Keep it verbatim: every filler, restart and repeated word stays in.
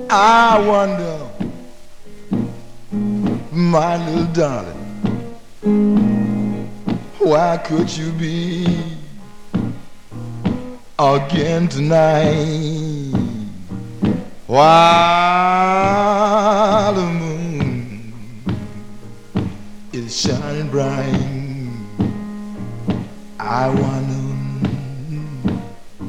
I wonder, my little darling, why could you be again tonight? While the moon is shining bright, I wonder